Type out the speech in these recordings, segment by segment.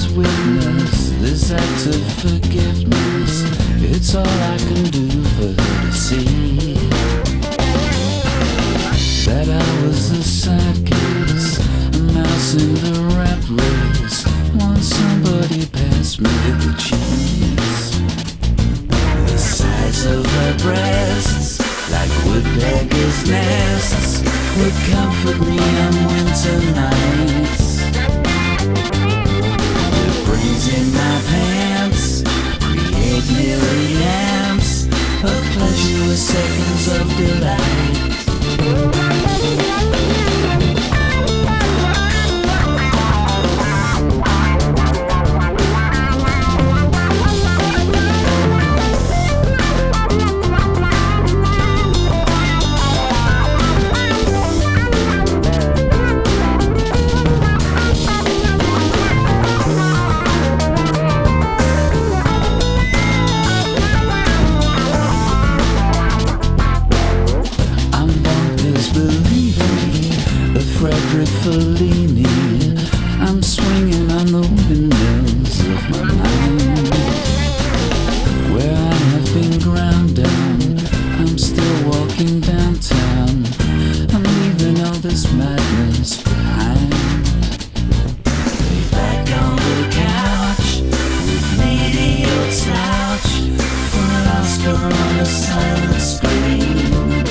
witness this act of forgiveness. It's all I can do for her to see that I was a sidekick, a mouse in the rat race. Once somebody passed me the cheese. The size of her breasts, like woodpeckers' nests, would comfort me on winter nights. The brains in my pants create milliamps of pleasure with seconds of delight. Frederick Fellini, I'm swinging on the windmills of my mind. Where I have been ground down, I'm still walking downtown. I'm leaving all this madness behind. Lay back on the couch with meteor slouch for an Oscar on a silent screen.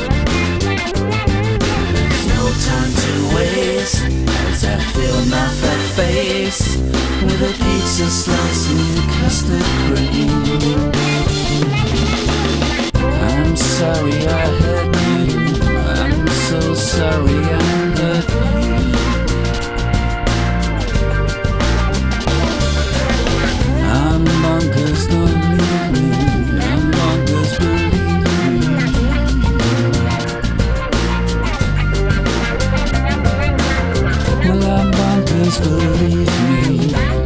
Time to waste as I fill my fat face with a pizza slice and custard cream. I'm sorry I hurt you, I'm so sorry I hurt you. I'm bonkers, don't leave me, I'm bonkers, believe me. Well, I'm bonkers, believe me.